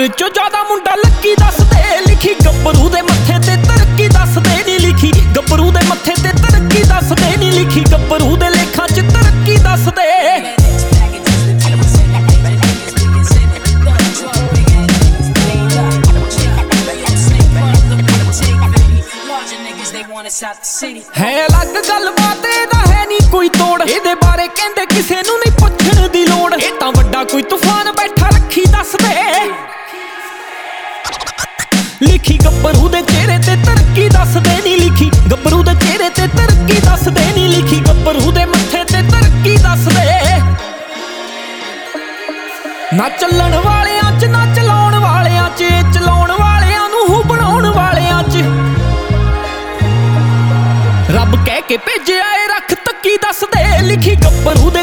ਵਿੱਚੋਂ ਜ਼ਿਆਦਾ ਮੁੰਡਾ ਲੱਕੀ ਦੱਸਦੇ ਲਿਖੀ ਗੱਭਰੂ ਦੇ ਮੱਥੇ ਤੇ ਤਰੱਕੀ ਦੱਸਦੇ ਨੀ ਲਿਖੀ ਗੱਭਰੂ ਦੇ ਮੱਥੇ ਤੇ ਤਰੱਕੀ ਦੱਸਦੇ ਨੀ ਲਿਖੀ ਗੱਭਰੂ ਦੇ ਲੇਖਾਂ 'ਚ ਤਰੱਕੀ ਦੱਸਦੇ ਹੈ ਅਲੱਗ ਗੱਲਬਾਤ ਇਹਦਾ ਹੈ ਨੀ ਕੋਈ ਤੋੜ ਇਹਦੇ ਬਾਰੇ ਕਹਿੰਦੇ ਕਿਸੇ ਨੂੰ ਨਹੀਂ ਪੁੱਛਣ ਦੀ ਲੋੜ ਇਹ ਤਾਂ ਵੱਡਾ ਕੋਈ ਤੂਫਾਨ ਬੈਠਾ ਰੱਖੀ ਦੱਸਦੇ ਲਿਖੀ ਗੱਭਰੂ ਦੇ ਚਿਹਰੇ ਤੇ ਤਰੱਕੀ ਦੱਸਦੇ ਨੀ ਲਿਖੀ ਗੱਭਰੂ ਦੇ ਚਿਹਰੇ ਤੇ ਤਰੱਕੀ ਦੱਸਦੇ ਨੀ ਲਿਖੀ ਗੱਭਰੂ ਦੇ ਮੱਥੇ ਤੇ ਤਰੱਕੀ ਦੱਸਦੇ ਨਾ ਚੱਲਣ ਵਾਲਿਆਂ 'ਚ ਨਾ ਚਲਾਉਣ ਵਾਲਿਆਂ 'ਚ ਚਲਾਉਣ ਵਾਲਿਆਂ ਨੂੰ ਹੂ ਬਣਾਉਣ ਵਾਲਿਆਂ 'ਚ ਰੱਬ ਕਹਿ ਕੇ ਭੇਜਿਆ ਏ ਰੱਖ ਤੱਕੀ ਦੱਸਦੇ ਲਿਖੀ ਗੱਭਰੂ